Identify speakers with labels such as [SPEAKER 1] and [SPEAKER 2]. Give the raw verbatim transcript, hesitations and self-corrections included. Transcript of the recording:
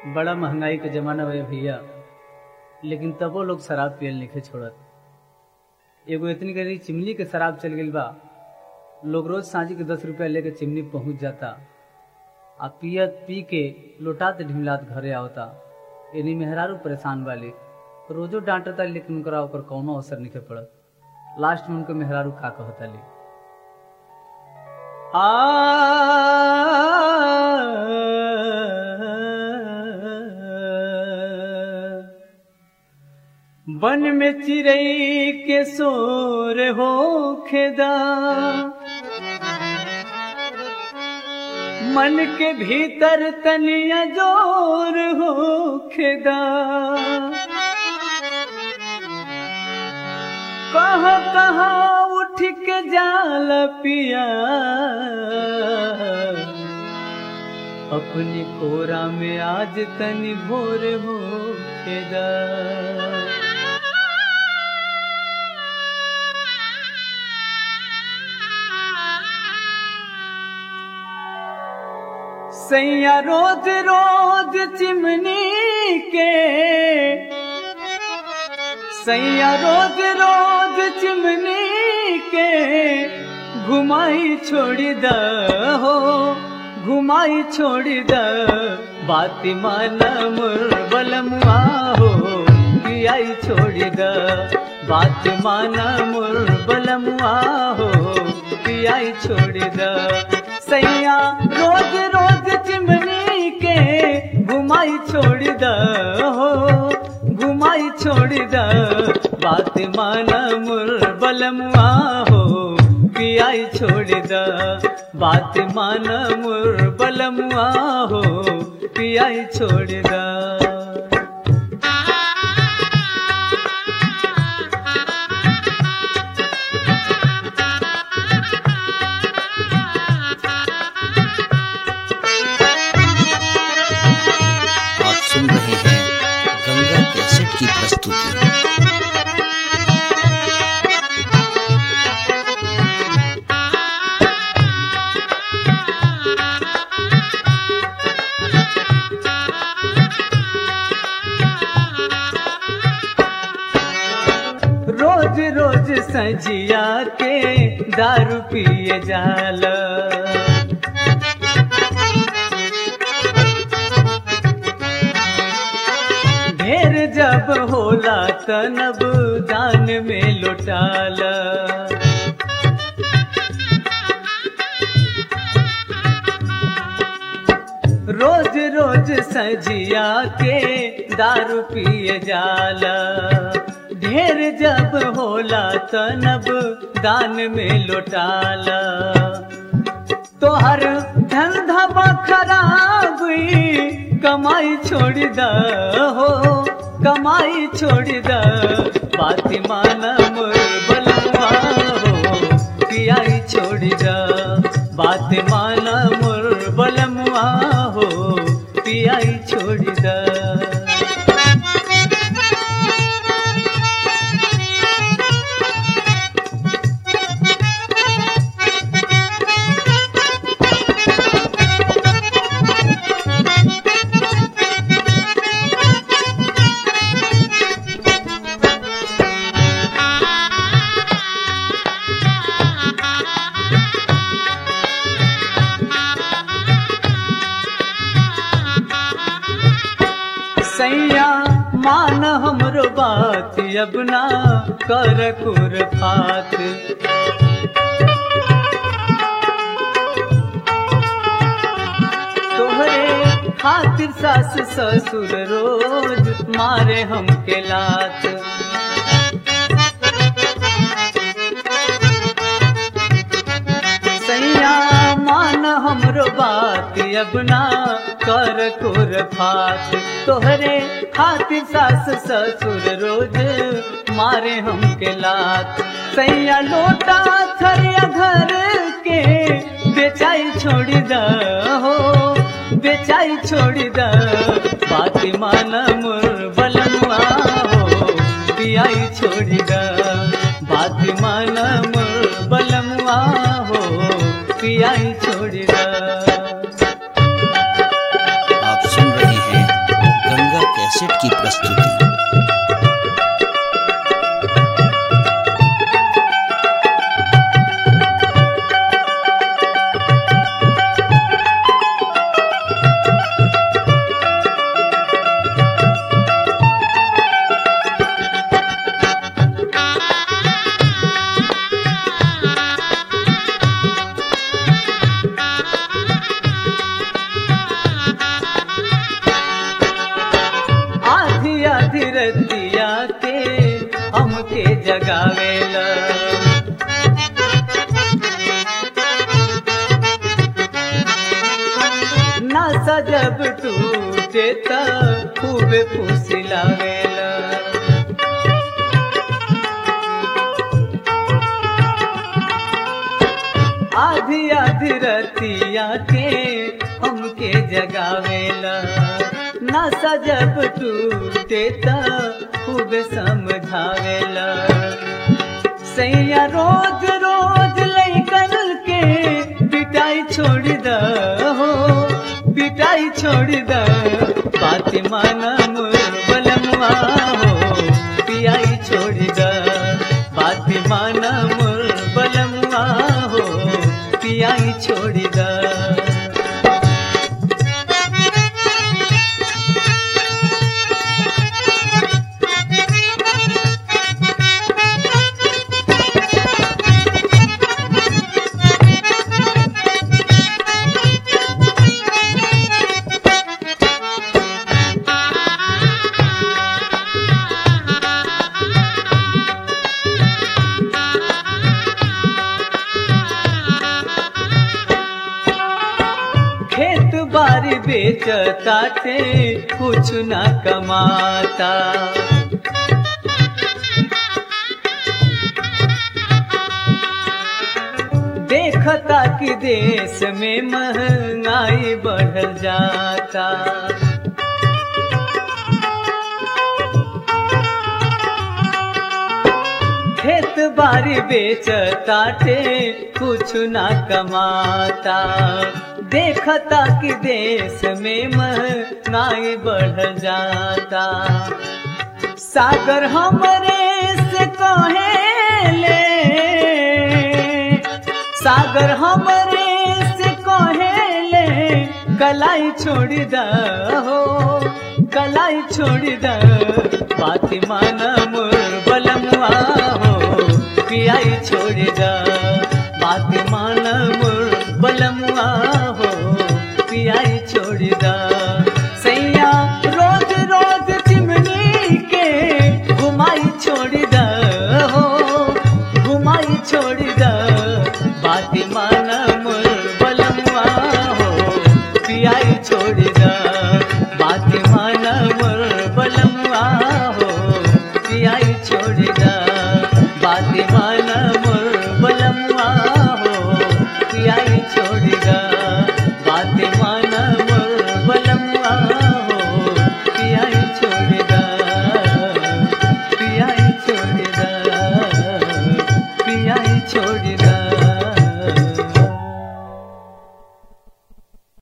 [SPEAKER 1] बड़ा महंगाई के जमाना बा भैया, लेकिन तबो लोग शराब पियल नहीं छोड़त। एगो इतनी गरी चिमनी के शराब चल गई बा, लोग रोज सांझी के दस रुपया लेके चिमनी पहुंच जाता आ पियत पी के लोटात ढिमलात घरे आवता। इन्हीं मेहरारू परेशान वाली रोजो डांटता, लेकिन उनकरा ऊपर कौनो असर नहीं पड़त। लास्ट में उनको मेहरारू का कहता ली, बन में चिड़ई के सोर हो खेदा, मन के भीतर तनिया जोर हो खेदा। कहाँ कहाँ उठ के जाल पिया, अपनी कोरा में आज तनी भोर हो खेदा। सैया रोज रोज चिमनी के, सैया रोज रोज चिमनी के घुमाई छोड़ी द हो, घुमाई छोड़ी द। बात माना मोर बलमुआ हो, पियाई छोड़ी द। बात माना मोर बलमुआ हो, पियाई छोड़ी द। सैया रोज रोज चिमनी के घुमाई छोड़ी द हो, घुमाई छोड़ी द। बात माना मोर बलमुआ हो, पियाई छोड़ी द। बात माना मोर बलमुआ हो, पियाई छोड़ी द।
[SPEAKER 2] सुन रहे हैं गंगा कैसेट की प्रस्तुति।
[SPEAKER 1] रोज रोज सजिया के दारू पिए जाला, ढेर जब होला तनब दान में लुटाला। रोज रोज सजिया के दारू पिए जाला, ढेर जब होला तनब दान में लुटाला। तोहर धंधा खराब हुई, कमाई छोड़ द हो, कमाई छोड़ द। बात माना मोर बलमुआ हो, पियाई छोड़ द। बात माना मोर बलमुआ हो, पियाई छोड़ द। सैया मान हमरो बात, अब ना कर कुरफात। तोहरे खातिर सास ससुर रोज मारे हमके लात। सैया मान हमरो बात, अब ना कर कुरफात। तोहरे खातिर सास ससुर रोज मारे हमके लात। सैया लोटा थरिया घर के बेचाई छोड़ी द हो, बेचाई छोड़ी द। बात माना मोर बलमुआ हो, पियाई छोड़ी द। बात माना मोर बलमुआ हो, पियाई छोड़ी द।
[SPEAKER 2] आप सुन रहे हैं कैसेट की प्रस्तुति।
[SPEAKER 1] रतिया के हमके जगावेला नासा जब टूटे त खूबे फुसिलावेला आधी आधी रतिया के हमके जगावेला नासा जब टूटे त खूब समझावेला सैया रोज रोज लइकन के पिटाई छोड़ द हो पिटाई छोड़ द बात माना मोर बलमुआ हो पियाई छोड़ द बात माना मोर बलमुआ हो पियाई छोड़ द खेत बारी बेचताटे कुछ ना कमाता देखता कि देश में महंगाई बढ़ जाता खेत बारी बेचताटे कुछ ना कमाता देखता कि देश में महंगाई बढ़ जाता सागर हमरे से कहेले सागर हमरे से कहेले कलाई छोड़ द हो कलाई छोड़ द बात माना मोर बलमुआ हो पियाई छोड़ द बात माना मोर बलमुआ हो पियाई छोड़ द सैया रोज रोज चिमनी के घुमाई छोड़ द हो घुमाई छोड़ द